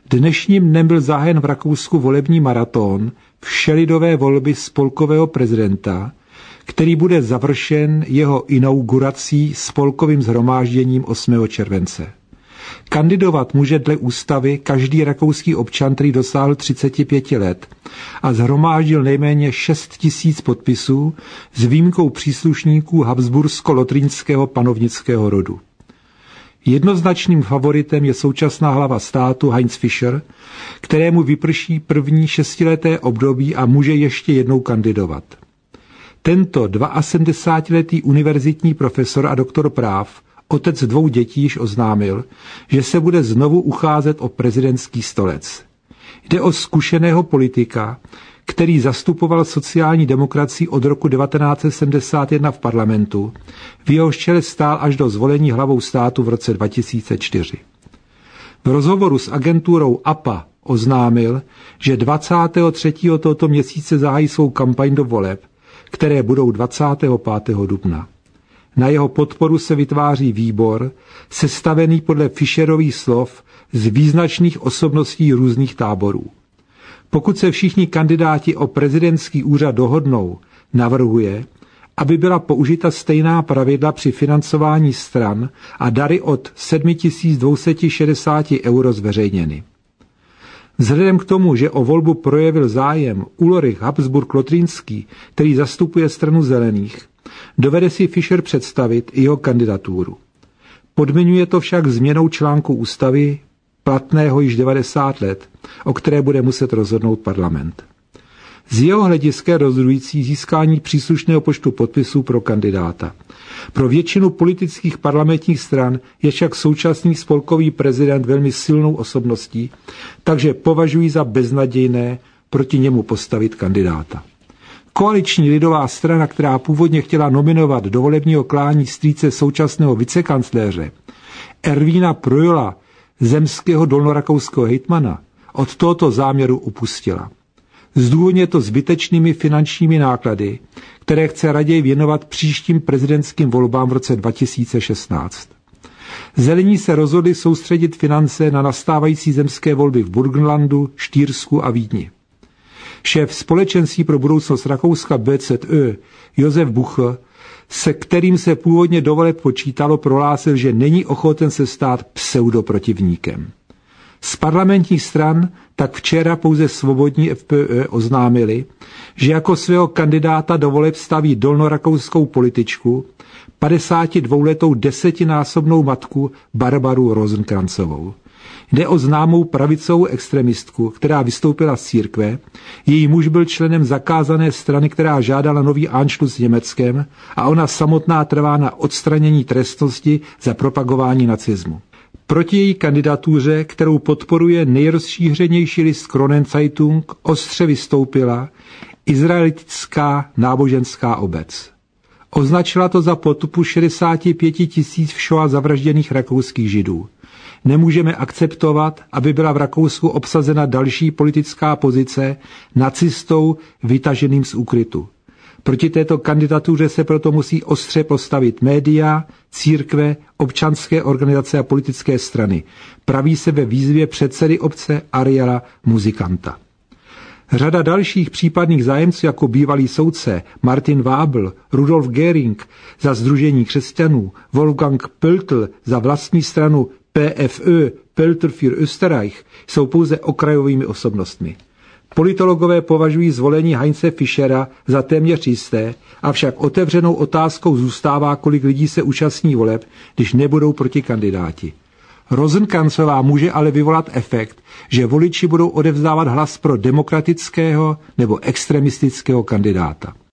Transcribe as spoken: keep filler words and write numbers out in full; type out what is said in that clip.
Dnešním dnem byl zahájen v Rakousku volební maraton všelidové volby spolkového prezidenta, který bude završen jeho inaugurací spolkovým shromážděním osmého července. Kandidovat může dle ústavy každý rakouský občan, který dosáhl třiceti pěti let a shromáždil nejméně šest tisíc podpisů s výjimkou příslušníků habsbursko-lotrínského panovnického rodu. Jednoznačným favoritem je současná hlava státu Heinz Fischer, kterému vyprší první šestileté období a může ještě jednou kandidovat. Tento sedmdesátidvouletý univerzitní profesor a doktor práv, otec dvou dětí, již oznámil, že se bude znovu ucházet o prezidentský stolec. Jde o zkušeného politika, který zastupoval sociální demokracii od roku devatenáct set sedmdesát jedna v parlamentu, v jehož čele stál až do zvolení hlavou státu v roce dva tisíce čtyři. V rozhovoru s agenturou A P A oznámil, že dvacátého třetího tohoto měsíce zahájí svou kampaň do voleb, které budou dvacátého pátého dubna. Na jeho podporu se vytváří výbor, sestavený podle Fischerových slov z význačných osobností různých táborů. Pokud se všichni kandidáti o prezidentský úřad dohodnou, navrhuje, aby byla použita stejná pravidla při financování stran a dary od sedm tisíc dvě stě šedesát euro zveřejněny. Vzhledem k tomu, že o volbu projevil zájem Ulrich Habsburg-Lotrínský, který zastupuje stranu zelených, dovede si Fischer představit i jeho kandidaturu. Podmiňuje to však změnou článku ústavy, platného již devadesát let, o které bude muset rozhodnout parlament. Z jeho hlediska je rozhodující získání příslušného počtu podpisů pro kandidáta. Pro většinu politických parlamentních stran je však současný spolkový prezident velmi silnou osobností, takže považují za beznadějné proti němu postavit kandidáta. Koaliční lidová strana, která původně chtěla nominovat do volebního klání strýce současného vicekancléře Ervína Projola, zemského dolnorakouského hejtmana, od tohoto záměru upustila. Zdůvodně to zbytečnými finančními náklady, které chce raději věnovat příštím prezidentským volbám v roce dva tisíce šestnáct. Zelení se rozhodli soustředit finance na nastávající zemské volby v Burgenlandu, Štýrsku a Vídni. Šéf společenství pro budoucnost Rakouska B Z Ö, Josef Bucher, se kterým se původně do voleb počítalo, prohlásil, že není ochoten se stát pseudoprotivníkem. Z parlamentních stran tak včera pouze svobodní F P Ö oznámili, že jako svého kandidáta do voleb staví dolnorakouskou političku, padesátidvouletou desetinásobnou matku Barbaru Rosenkrancovou. Jde o známou pravicovou extremistku, která vystoupila z církve, její muž byl členem zakázané strany, která žádala nový Anschluss s Německem a ona samotná trvá na odstranění trestnosti za propagování nacismu. Proti její kandidatuře, kterou podporuje nejrozšířenější list Kronenzeitung, ostře vystoupila izraelitická náboženská obec. Označila to za potupu šedesáti pěti tisíc v Shoah zavražděných rakouských židů. Nemůžeme akceptovat, aby byla v Rakousku obsazena další politická pozice nacistou vytaženým z úkrytu. Proti této kandidatuře se proto musí ostře postavit média, církve, občanské organizace a politické strany. Praví se ve výzvě předsedy obce Ariela Muzikanta. Řada dalších případných zájemců jako bývalý soudce Martin Vábl, Rudolf Göring za Sdružení křesťanů, Wolfgang Pöltl za vlastní stranu P F Ö, Pöltl für Österreich, jsou pouze okrajovými osobnostmi. Politologové považují zvolení Heinze Fischera za téměř jisté, avšak otevřenou otázkou zůstává, kolik lidí se účastní voleb, když nebudou protikandidáti. Rosenkrancová může ale vyvolat efekt, že voliči budou odevzdávat hlas pro demokratického nebo extremistického kandidáta.